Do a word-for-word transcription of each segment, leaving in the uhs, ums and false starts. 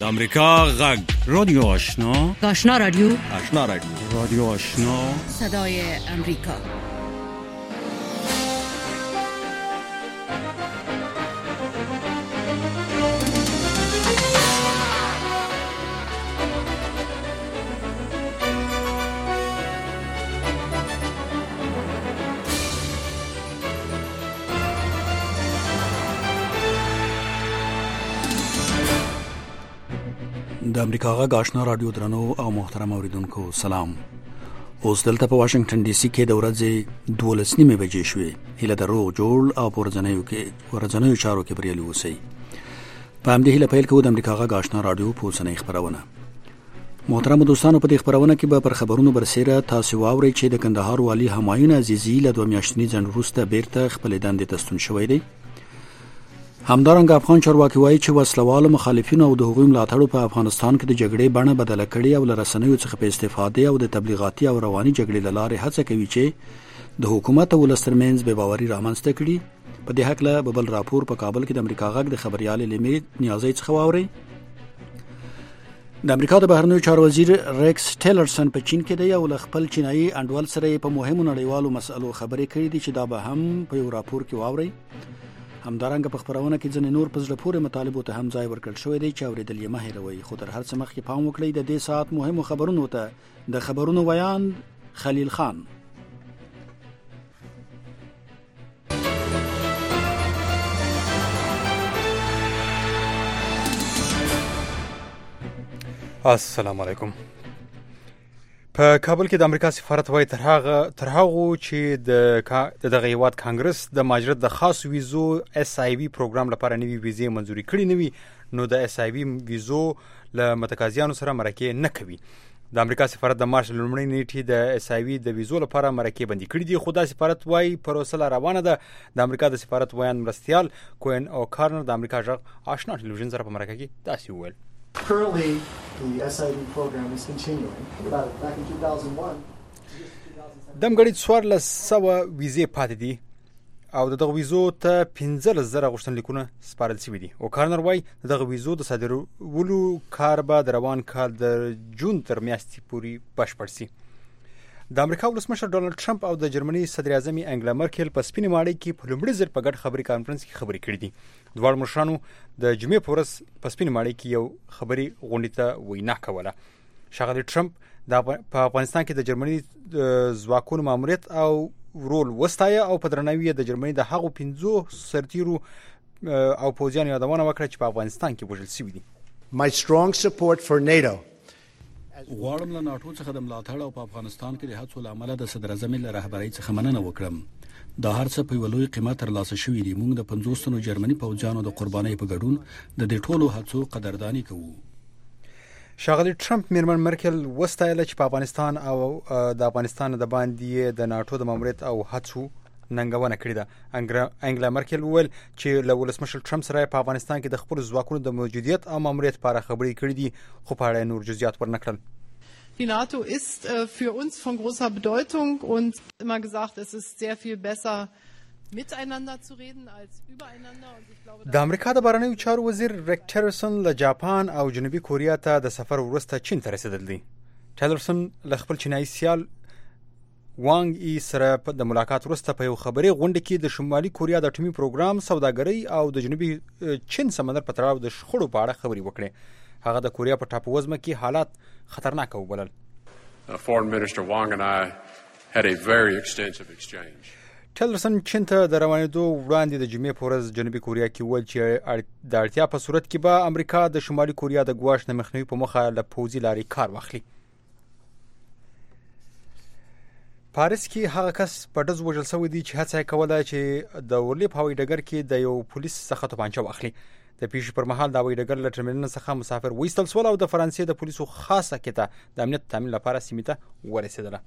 د امریکا غږ رادیو آشنا آشنا رادیو آشنا رادیو رادیو آشنا صدای امریکا. د امریکا غږ آشنا رادیو درنو او محترم اوریدونکو سلام. اوس دلته په واشنگټن ډي سي کې د ورځې دولس نیمې بجې شوې. هیله درو جوړ او پرځنیو کې ورځنیو چارو کې بریالي اوسئ. په همدې هیله پیل کوو د امریکا غږ آشنا رادیو په اوسنۍ خبرونه. محترم دوستانو، په دې خبرونه کې به پر خبرونو برسېره تاسو واورئ چې د کندهار والي همایون عزیزي له دوه میاشتني ځنډ وروسته بیرته خپل دندې ته ستون شوی دی. همدارنګه افغان چارواکي وایي چې وسلوال مخالفینو او د هغوی ملاتړو په افغانستان کې د جګړې بڼه بدله کړې او له رسنیو څخه په استفادې او د تبلیغاتي او رواني جګړې له لارې هڅه کوي چې د حکومت او ولس ترمنځ بې باوري رامنځته کړي. په دې هکله به بل راپور په کابل کې د امریکا غږ د خبريال لیمي نیازي څخه واوري. د امریکا د بهرنیو چارو وزیر ریکس ټیلرسن په چین کې دی او له خپل چینایي انډول سره په مهمو نړیوالو مسألو خبرې کړې دي چې دا به هم په یو راپور کې واوري. همدارنګه په خبرونه کې ځنې نور په زړه پورې مطالبو ته هم ځای ورکړل شوی دی چې اورېدل یې مه هېروئ. خو تر هر څه مخکې پام وکړئ د دې ساعت مهمو خبرونو ته. د خبرونو ویاند خلیل خان. السلام علیکم. په کابل کې د امریکا سفارت وایي تر هغه تر هغه چې د دغه هیواد کانګرس د مهاجرت د خاص ویزو اس آی وی پروګرام لپاره نوي ویزې منزوري کړې نه وي، نو د اس آی وی ویزو له متقاضیانو سره مرکه نه کوي. د امریکا سفارت د مارچ لومړۍ نیټې د اس آی وی د ویزو لپاره مرکه بندي کړې دي، خو د سفارت وایي پروسه روانه ده. د امریکا د سفارت وایي مرستيال کوین او کارنر د امریکا غږ آشنا ټلویزیون سره په مرکه کې داسې وویل. Currently, the S I V program is continuing. Back in two thousand one, دمګړی څوارلس سوه ویزې پاتې دي او دغه ویزو ته پنځلس زره غوښتنلیکونه سپارل شوي دي. او کارنر وایي دغه ویزو د صادرولو کار به د روان کال د جون تر میاشتې پورې بشپړ شي. د امریکا ولسمشر ډونالد ټرمپ او د جرمني صدر اعظم انګلا مرکل په سپینې ماڼۍ کې په لومړي ځل په ګډ خبري کانفرنس کې خبرې کړې دي. دواړو مشرانو د جمعې په ورځ په سپینې ماڼۍ کې یو خبري غونډې ته وینا کوله. ښاغلی ټرمپ د په افغانستان کې د جرمني ځواکونو ماموریت او رول وستایه او په درناوي د جرمني د هغو پنځو سرتیرو او پوځیانو یادونه وکړه چې په افغانستان کې وژل شوي دي. My strong support for NATO. غواړم له ناټو څخه د ملاتړ او په افغانستان کې د هڅو لامل د صدر اعظم له رهبرۍ څخه مننه وکړم. دا هر څه په یو لوی قیمت ترلاسه شوي دي. موږ د پنځوس تنو جرمني پوځیانو د قربانۍ په ګډون د دې ټولو هڅو قدرداني کوو. ښاغلی ټرمپ میرمن مرکل وستایله چې په افغانستان او د افغانستان د باندې د ناټو د ماموریت او هڅو ننګونه کړې ده. انګلا مرکل وویل چې له ولسمشر ټرمپ سره په افغانستان کې د خپل ځواکونو د موجودیت او ماموریت لپاره خبرې کړې دي، خو په اړه نور جزئیات ورنکړل. Die NATO ist äh, für uns von großer Bedeutung und immer gesagt, es ist sehr viel besser miteinander zu reden als übereinander. Und ich glaube, د امریکا د بهرنیو چارو وزیر ریک ټیلرسن له جاپان او جنوبي کوریا ته د سفر وروسته چین ته رسیدل دي. ټیلرسن له خپل چینایي سیال وانګ ای سره د ملاقات وروسته په یو خبري غونډه کې د شمالي کوریا د اټومي پروګرام، سوداګرۍ او د جنوبي چین سمندر په تړاو د شخړو په اړه خبرې وکړې. هغه د کوریا په ټاپووزمه کې حالات خطرناک وبلل. Foreign Minister Wang and I had a very extensive exchange. ټیلرسن چین ته د روانېدو وړاندې د جمعې په ورځ جنوبي کوریا کې وویل چې د اړتیا په صورت کې به امریکا د شمالي کوریا د ګواښ نه مخنیوي په موخه له پوځي لارې کار واخلي. پاریس کې هغه کس په ډز وژل شوی دی چې هڅه یې کوله چې د اورلیپ هوایي ډګر کې د یو پولیس څخه توپانچه واخلي. د پیښې پر مهال د هوایي ډګر له ټرمینل څخه مسافر وایستل شول او د فرانسې د پولیسو خاصه کته د امنیت تامین لپاره سیمې ته ورسېدله.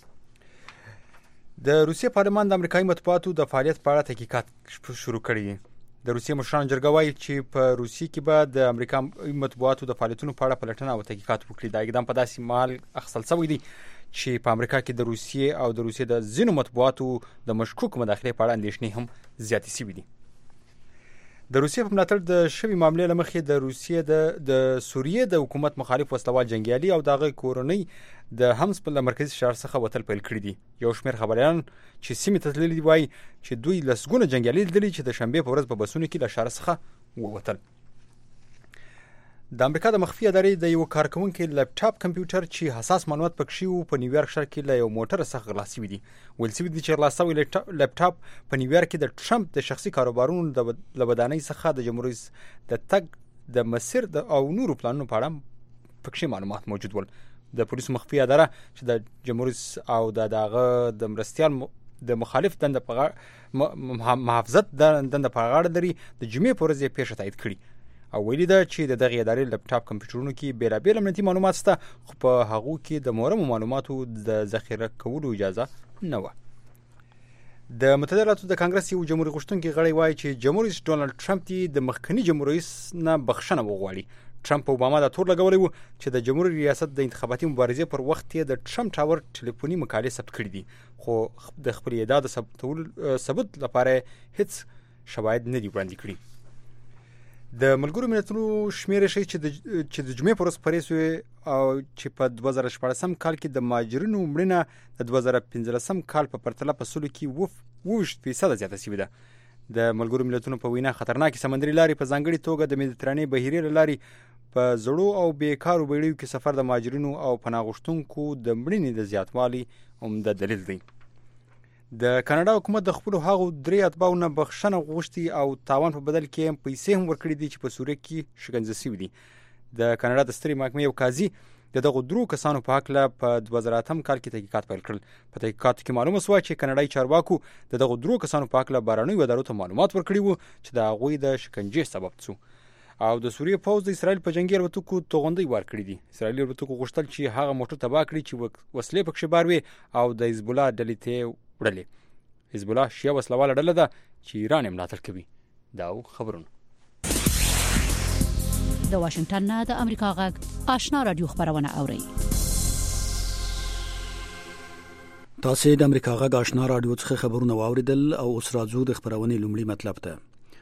د روسیې پارلمان د امریکایي مطبوعاتو د فعالیت په اړه تحقیقات شروع کړي دي. د روسیې مشرانو جرګه وایي چې په روسیې کې به د امریکایي مطبوعاتو د فعالیتونو په اړه پلټنه او تحقیقات وکړي. دا اقدام په داسې مهال اخیستل شوی دی چې په امریکا کې د روسیې او د روسیې د ځینو مطبوعاتو د مشکوک مداخلې په اړه اندېښنې هم زیاتې شوي دي. د روسیې په ملاتړ د شوی معاملې لمخې د روسیې د د سوریې د حکومت مخالف وسلوال جنگیالي او دغه کورنۍ د همس په مرکزي شهر څخه وتل پیل کړی دي. یو شمېر خبريان چې سیمې ته تللي وایي چې دوی لسګونه جنگیالي لیدلي چې د شنبه په ورځ په بسونو کې له شهر څخه ووتل. د امریکا د مخفي ادارې د یو کارکونکو لپټاپ کمپیوټر چې حساس معلومات پکې وو په نیویارک ښار کې له یو موټر څخه غلا شوی دی. ویل شوی دی چې غلا شوی لپټاپ په نیویارک کې د ټرمپ د شخصي کاروبارونو د لبدانۍ څخه د جمهوریت د تګ د مسیر د او نورو پلانونو په اړه پکې معلومات موجود ول. د پولیسو مخفي اداره چې د جمهوریت او د دغه د مرستيال د مخالف دنده په محافظت د دنده په غاړه لري د جمعې په ورځ پیښه تایید کړي او ویلي ده چې د دغه ادارې لپټاپ کمپیوټرونو کې بیلابیل امنیتي معلومات شته خو په هغو کې د مهمو معلوماتو د ذخیره کولو اجازه نه و. د متحده ایالاتو د کانګرس یو جمهوریت غوښتونکي غړی وایي چې جمهوریت ډونالد ټرمپ دی د مخکنی جمهوریت نه بخښنه وغواړي. ټرمپ او اوباما دا تور لګولې وو چې د جمهوریت ریاست د انتخاباتي مبارزې پر وخت یې د ټرمپ ټاور ټلیفوني مکالمې ثبت کړې دي خو د خپل ادعا د ثبتولو ثبوت لپاره هیڅ شواهد نه دي وړاندې کړي. د ملګرو ملتونو شمېر شي چې د چې د جمعې پر ورځ پریس او چې په دوه زره شپږم کال کې د ماجرینو مړینه د دوه زره پنځلسم کال په پرتله په سلو کې وف وشت فیصد زیاته شوې ده. د ملګرو ملتونو په وینا خطرناکې سمندري لارې په ځانګړي توګه د مدیترانې بهیرې لارې په زړو او بیکارو بیړیو کې سفر د ماجرینو او پناه غوښتونکو د مړینې د زیاتوالي عمده دلیل دی. د کاناډا حکومت د خپل هغو درې اتباعو نه بخښنه غوښتي او تاوان په بدل کې پیسې هم ورکړي دي چې په سوریه کې شکنجه شوي دي. د کاناډا د سترې محکمې یو قاضي د دغو درو کسانو په هکله په دوه زره اتم کال کې تحقیقات پیل کړل. په تحقیقاتو کې معلومه شوه چې کاناډایي چارواکو د دغو درو کسانو په هکله بهرنیو ادارو ته معلومات ورکړي وو چې د هغوی د شکنجې سبب شو. او د سوریه پوځ د اسرائیل په جنگي الوتکو توغندۍ ورکړي دي. اسرائیلي الوتکو غوښتل چې هغه موټر تباه کړي چې وسلې پکې بار وي او د حزب الله ډلې ته وړلې. حزب الله شیعه وسلواله ډله ده چې ایران یې ملاتړ کوي. دا خبرونه د واشنگټن نه د امریکا غږ آشنا رادیو خبرونه اوري. تاسو د امریکا غږ آشنا رادیو څخه خبرونه واوریدل او اوس راځو د خبرونې لومړی مطلب ته.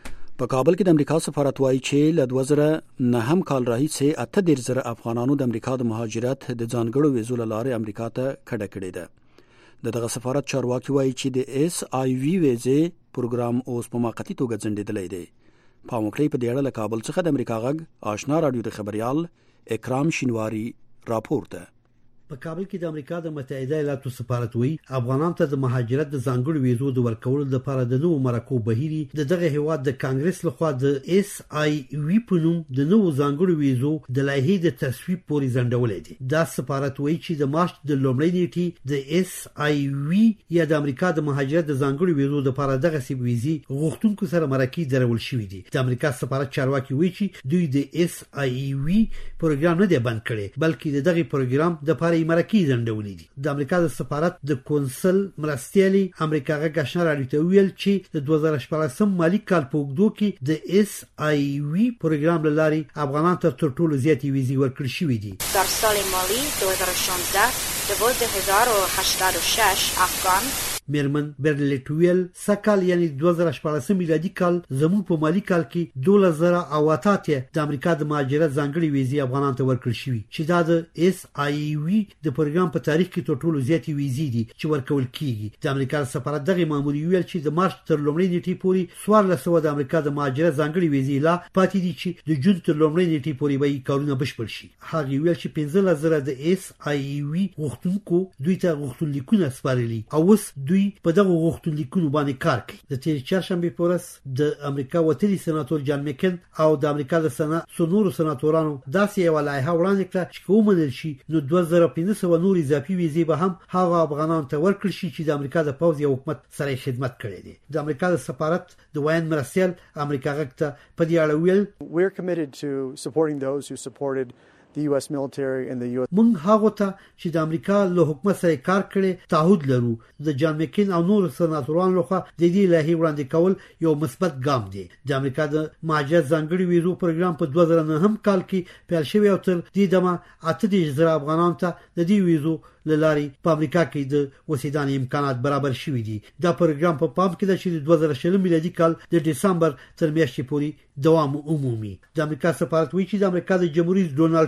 په کابل کې د امریکا سفارت وایي چې له دوه زره نهم کال راهیسې اته دېرش زره افغانانو د امریکا د مهاجرت د ځانګړو ویزو له لارې امریکا ته کډه کړې ده. د دغه سفارت چارواکي وایي چې د اس آی وی ویزې پروګرام اوس په موقتی توګه ځنډېدلی دی. په موکړې په دیړه له کابل څخه د امریکا غږ آشنا رادیو د خبريال اکرام شینواری راپور ده. په کابل کې د امریکا د متحده ایالاتو سفارت وی افغانانو ته د مهاجرت د ځانګړو ویزو د ورکولو لپاره د نوو مرکو بهيري د دغه هیواد د کانګرس لخوا د اس آی وی په نوم د نوو ځانګړو ویزو د لایحې د تصویب پورې ځنډولې دي. دا سفارت وی چې د مارچ د لومړۍ نیټې د اس آی وی یا د امریکا د مهاجرت د ځانګړو ویزو لپاره دغه سی ویزي غوښتونکو سره مرکې درول شوې دي. د امریکا سفارت چارواکي وی چې دوی د اس آی وی پروګرام نه دی بند کړی بلکې د دغه پروګرام د لپاره مرکې ځنډولې دي. د امریکا د سفارت د کونسل مرستيالي امریکا غږ آشنا رادیو ته ویل چې د دوه زره شپږم مالی کال په اوږدو کې د اس آی وی پروګرام لاري افغانانو ته تر ټولو زیاتې ویزې ورکړل شوې دي. در سال مالی دوه زره و شانزده دوازده هزار و هشتصد و شش افغان میرمن برلټویل سکال یعنی دوه زره شپږم میلادي کال زموږ په مالی کال کې دوه زره او اته د امریکا د مهاجرت ځانګړي ویزې افغانانو ته ورکړل شوې چې دا د اس آی وی د پروګرام په تاریخ کې تر ټولو زیاتې ویزې دي چې ورکول کیږي. د امریکا سفارت دغه ماموري ویل چې د مارچ تر لومړۍ نیټې پورې څوارلس سوه د امریکا د مهاجرت ځانګړي ویزې لا پاتې دي چې د جون تر لومړۍ نیټې پورې به کارونه بشپړ شي. هغه ویل چې پنځلس زره د اس آی وی غوښتونکو دوی ته غوښتنلیکونه سپارلي او اوس دوی په دغه غوښتنلیکونو باندې کار کوي. د تیر چهارشنبه په ورځ د امریکا وتلي سناتور جان میکن او د امریکا د سنات سونورو سناتورانو داسې یو لایحه وړاندې کړه چې کومل شي نو دوه زره پنځه سوه نور اضافي ویزې به هم هغه افغانانو ته ورکړل شي چې د امریکا د پوځ او حکومت سره خدمت کړي دي. د امریکا د سفارت د وایان مرسل امریکا غږ ته په دې اړه ویل we're committed to supporting those who supported the U S military and the U S مونږ هغه ته چې د امریکا له حکومت سره کار کړي تعهد لرو د جان مکین او نور سناتورانو لخوا د دې لایحې وړاندې کول یو مثبت ګام دی د امریکا د مهاجرت ځانګړي ویزو پروګرام په دوه زره نهم کال کې پیل شوی او تر دې دمه اته دېرش زره افغانانو ته د دې ویزو لاري په امریکا کې د وسیدانې امکانات برابر شوي دي دا پروګرام په پام کې د چې دوه زره شل میلادي کال د دسمبر تر میاشتې پورې دوام عمومي د امریکا سفارت وایي چې د امریکا د جمهوریت ډونالډ